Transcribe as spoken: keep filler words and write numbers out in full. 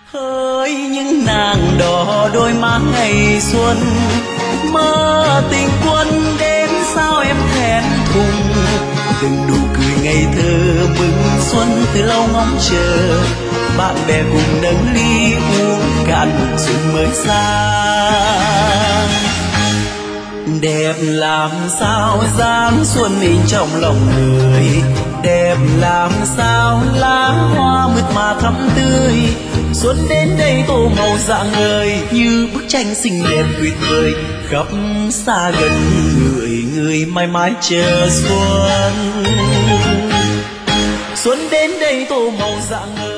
hỡi những nàng đỏ đôi má ngày xuân, mơ tình quân đến sao em thẹn thùng. Từng nụ cười ngây thơ mừng xuân từ lâu ngóng chờ, bạn bè cùng nâng ly uống cạn mừng xuân mới sang. Đẹp làm sao dáng xuân in trong lòng người, đẹp làm sao lá hoa mượt mà thắm tươi. Xuân đến đây tô màu rạng ngời như bức tranh xinh đẹp tuyệt vời, khắp xa gần người người mãi mãi chờ xuân. Xuân đến đây tô màu rạng ngời.